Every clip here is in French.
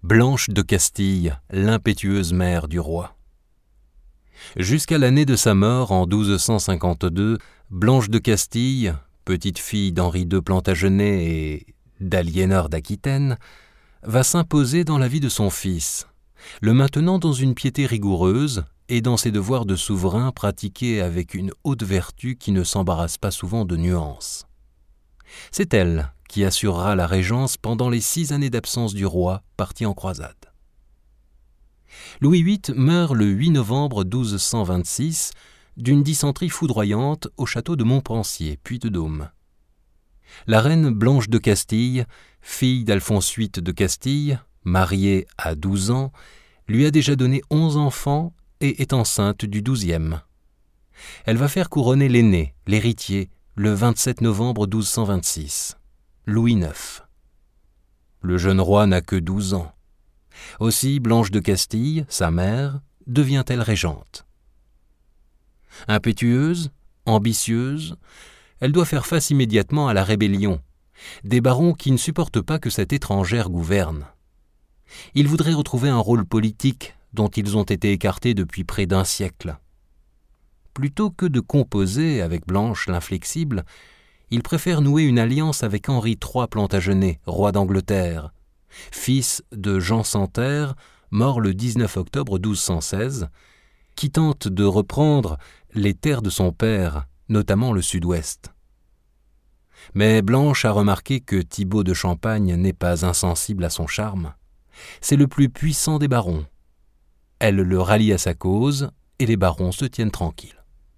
Blanche de Castille, l'impétueuse mère du roi. Jusqu'à l'année de sa mort en 1252, Blanche de Castille, petite fille d'Henri II Plantagenet et d'Aliénor d'Aquitaine, va s'imposer dans la vie de son fils, le maintenant dans une piété rigoureuse et dans ses devoirs de souverain pratiqués avec une haute vertu qui ne s'embarrasse pas souvent de nuances. C'est elle qui assurera la régence pendant les 6 années d'absence du roi parti en croisade. Louis VIII meurt le 8 novembre 1226 d'une dysenterie foudroyante au château de Montpensier, Puy-de-Dôme. La reine Blanche de Castille, fille d'Alphonse VIII de Castille, mariée à 12 ans, lui a déjà donné 11 enfants et est enceinte du 12e. Elle va faire couronner l'aîné, l'héritier, le 27 novembre 1226, Louis IX. Le jeune roi n'a que 12 ans. Aussi Blanche de Castille, sa mère, devient-elle régente. Impétueuse, ambitieuse, elle doit faire face immédiatement à la rébellion, des barons qui ne supportent pas que cette étrangère gouverne. Ils voudraient retrouver un rôle politique dont ils ont été écartés depuis près d'1 siècle. Plutôt que de composer avec Blanche l'inflexible, ils préfèrent nouer une alliance avec Henri III Plantagenet, roi d'Angleterre, fils de Jean Santerre, mort le 19 octobre 1216, qui tente de reprendre les terres de son père, notamment le sud-ouest. Mais Blanche a remarqué que Thibaut de Champagne n'est pas insensible à son charme. C'est le plus puissant des barons. Elle le rallie à sa cause et les barons se tiennent tranquilles.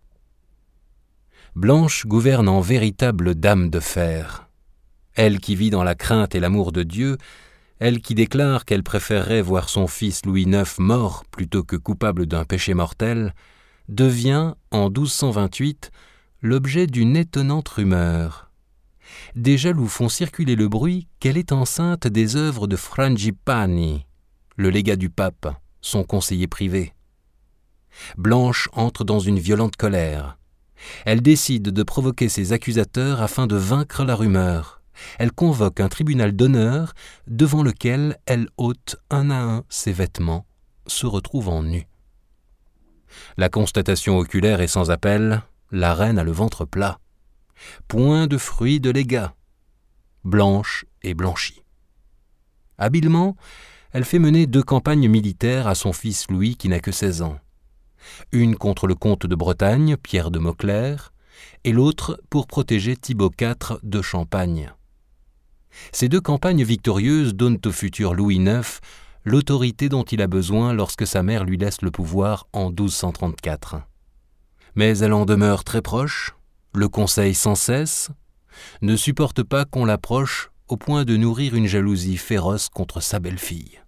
Blanche gouverne en véritable dame de fer. Elle qui vit dans la crainte et l'amour de Dieu, elle qui déclare qu'elle préférerait voir son fils Louis IX mort plutôt que coupable d'un péché mortel, devient, en 1228, l'objet d'une étonnante rumeur. Des jaloux font circuler le bruit qu'elle est enceinte des œuvres de Frangipani, le légat du pape, son conseiller privé. Blanche entre dans une violente colère. Elle décide de provoquer ses accusateurs afin de vaincre la rumeur. Elle convoque un tribunal d'honneur devant lequel elle ôte un à un ses vêtements, se retrouvant nue. La constatation oculaire est sans appel, la reine a le ventre plat. Point de fruit de légat. Blanche est blanchie. Habilement, elle fait mener 2 campagnes militaires à son fils Louis qui n'a que 16 ans. Une contre le comte de Bretagne, Pierre de Mauclerc, et l'autre pour protéger Thibaut IV de Champagne. Ces 2 campagnes victorieuses donnent au futur Louis IX l'autorité dont il a besoin lorsque sa mère lui laisse le pouvoir en 1234. Mais elle en demeure très proche, le conseille sans cesse, ne supporte pas qu'on l'approche au point de nourrir une jalousie féroce contre sa belle-fille.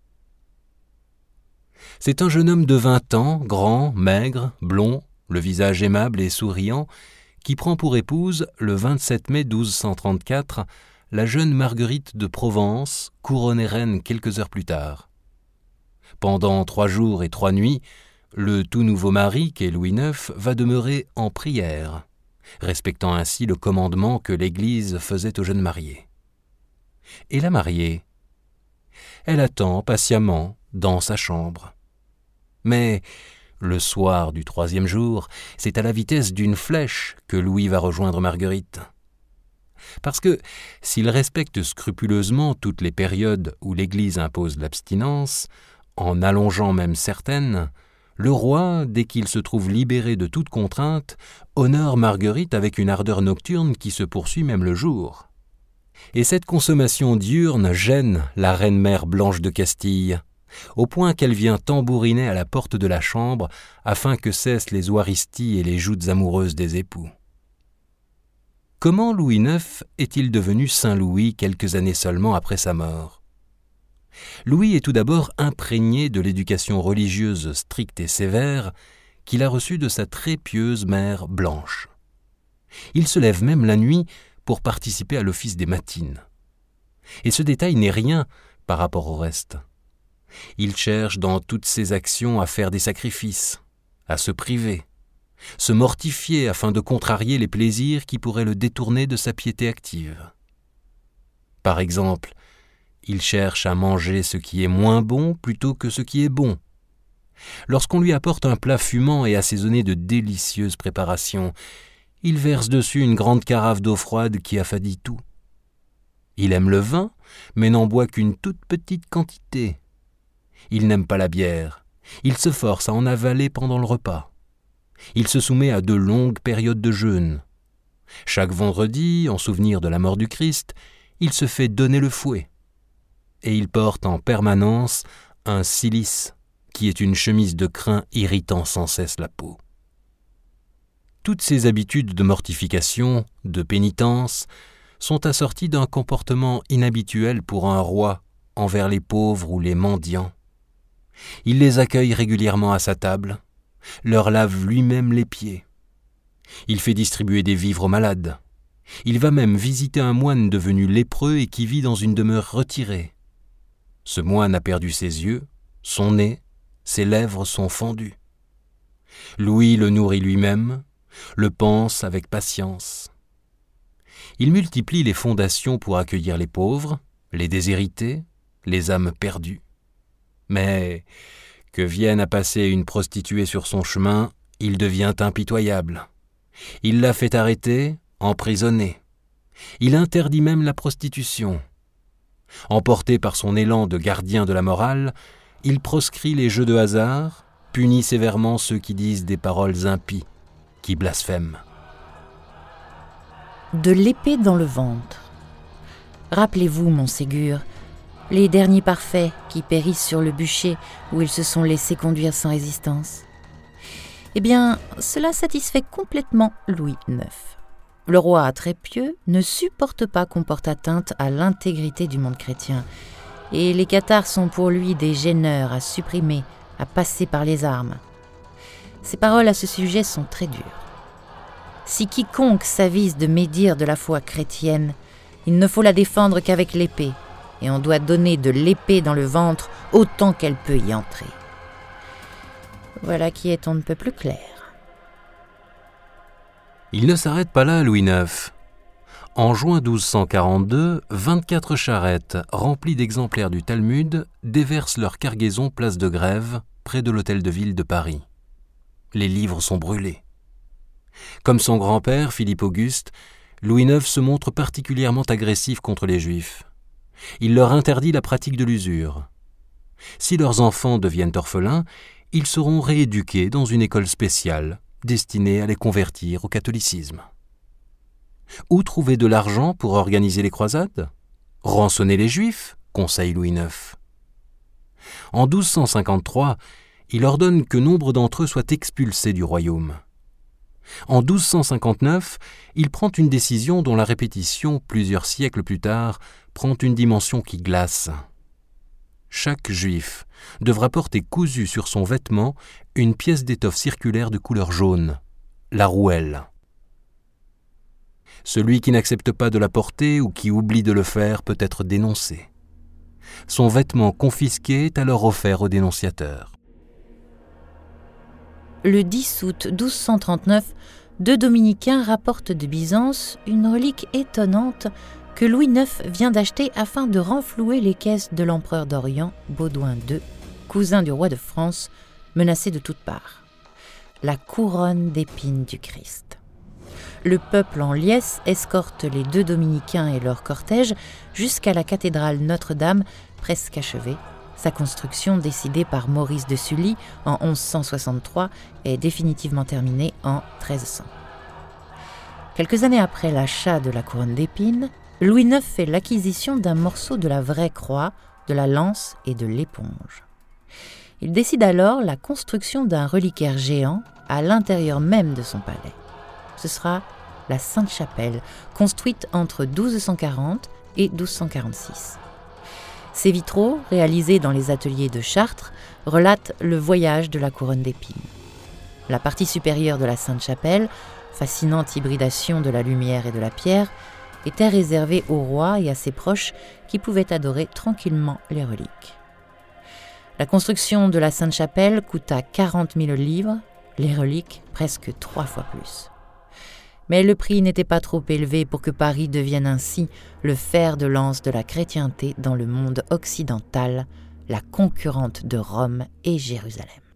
C'est un jeune homme de 20 ans, grand, maigre, blond, le visage aimable et souriant, qui prend pour épouse, le 27 mai 1234, la jeune Marguerite de Provence, couronnée reine quelques heures plus tard. Pendant 3 jours et 3 nuits, le tout nouveau mari, qu'est Louis IX, va demeurer en prière, respectant ainsi le commandement que l'Église faisait aux jeunes mariés. Et la mariée, elle attend patiemment dans sa chambre. Mais le soir du 3e jour, c'est à la vitesse d'une flèche que Louis va rejoindre Marguerite. Parce que, s'il respecte scrupuleusement toutes les périodes où l'Église impose l'abstinence, en allongeant même certaines, le roi, dès qu'il se trouve libéré de toute contrainte, honore Marguerite avec une ardeur nocturne qui se poursuit même le jour. Et cette consommation diurne gêne la reine-mère Blanche de Castille, au point qu'elle vient tambouriner à la porte de la chambre afin que cessent les ouaristies et les joutes amoureuses des époux. Comment Louis IX est-il devenu Saint Louis quelques années seulement après sa mort ? Louis est tout d'abord imprégné de l'éducation religieuse stricte et sévère qu'il a reçue de sa très pieuse mère Blanche. Il se lève même la nuit pour participer à l'office des matines. Et ce détail n'est rien par rapport au reste. Il cherche dans toutes ses actions à faire des sacrifices, à se priver, se mortifier afin de contrarier les plaisirs qui pourraient le détourner de sa piété active. Par exemple, Il cherche à manger ce qui est moins bon plutôt que ce qui est bon. Lorsqu'on lui apporte un plat fumant et assaisonné de délicieuses préparations, il verse dessus une grande carafe d'eau froide qui affadit tout. Il aime le vin, mais n'en boit qu'une toute petite quantité. Il n'aime pas la bière. Il se force à en avaler pendant le repas. Il se soumet à de longues périodes de jeûne. Chaque vendredi, en souvenir de la mort du Christ, il se fait donner le fouet. Et il porte en permanence un cilice, qui est une chemise de crin irritant sans cesse la peau. Toutes ces habitudes de mortification, de pénitence, sont assorties d'un comportement inhabituel pour un roi envers les pauvres ou les mendiants. Il les accueille régulièrement à sa table, leur lave lui-même les pieds. Il fait distribuer des vivres aux malades. Il va même visiter un moine devenu lépreux et qui vit dans une demeure retirée. Ce moine a perdu ses yeux, son nez, ses lèvres sont fendues. Louis le nourrit lui-même, le panse avec patience. Il multiplie les fondations pour accueillir les pauvres, les déshérités, les âmes perdues. Mais que vienne à passer une prostituée sur son chemin, il devient impitoyable. Il la fait arrêter, emprisonner. Il interdit même la prostitution. Emporté par son élan de gardien de la morale, il proscrit les jeux de hasard, punit sévèrement ceux qui disent des paroles impies, qui blasphèment. De l'épée dans le ventre. Rappelez-vous, mon Ségur, les derniers parfaits qui périssent sur le bûcher où ils se sont laissés conduire sans résistance. Eh bien, cela satisfait complètement Louis IX. Le roi très pieux ne supporte pas qu'on porte atteinte à l'intégrité du monde chrétien, et les cathares sont pour lui des gêneurs à supprimer, à passer par les armes. Ses paroles à ce sujet sont très dures. Si quiconque s'avise de médire de la foi chrétienne, il ne faut la défendre qu'avec l'épée, et on doit donner de l'épée dans le ventre autant qu'elle peut y entrer. Voilà qui est on ne peut plus clair. Il ne s'arrête pas là, Louis IX. En juin 1242, 24 charrettes remplies d'exemplaires du Talmud déversent leur cargaison place de Grève, près de l'hôtel de ville de Paris. Les livres sont brûlés. Comme son grand-père, Philippe Auguste, Louis IX se montre particulièrement agressif contre les Juifs. Il leur interdit la pratique de l'usure. Si leurs enfants deviennent orphelins, ils seront rééduqués dans une école spéciale destinée à les convertir au catholicisme. Où trouver de l'argent pour organiser les croisades ? Rançonner les Juifs, conseille Louis IX. En 1253, il ordonne que nombre d'entre eux soient expulsés du royaume. En 1259, il prend une décision dont la répétition, plusieurs siècles plus tard, prend une dimension qui glace. Chaque juif devra porter cousue sur son vêtement une pièce d'étoffe circulaire de couleur jaune, la rouelle. Celui qui n'accepte pas de la porter ou qui oublie de le faire peut être dénoncé. Son vêtement confisqué est alors offert au dénonciateur. Le 10 août 1239, deux dominicains rapportent de Byzance une relique étonnante que Louis IX vient d'acheter afin de renflouer les caisses de l'empereur d'Orient, Baudouin II, cousin du roi de France, menacé de toutes parts. La couronne d'épines du Christ. Le peuple en liesse escorte les deux dominicains et leur cortège jusqu'à la cathédrale Notre-Dame, presque achevée. Sa construction, décidée par Maurice de Sully en 1163, est définitivement terminée en 1300. Quelques années après l'achat de la couronne d'épines, Louis IX fait l'acquisition d'un morceau de la vraie croix, de la lance et de l'éponge. Il décide alors la construction d'un reliquaire géant à l'intérieur même de son palais. Ce sera la Sainte-Chapelle, construite entre 1240 et 1246. Ces vitraux, réalisés dans les ateliers de Chartres, relatent le voyage de la couronne d'épines. La partie supérieure de la Sainte-Chapelle, fascinante hybridation de la lumière et de la pierre, était réservée au roi et à ses proches qui pouvaient adorer tranquillement les reliques. La construction de la Sainte-Chapelle coûta 40 000 livres, les reliques presque 3 fois plus. Mais le prix n'était pas trop élevé pour que Paris devienne ainsi le fer de lance de la chrétienté dans le monde occidental, la concurrente de Rome et Jérusalem.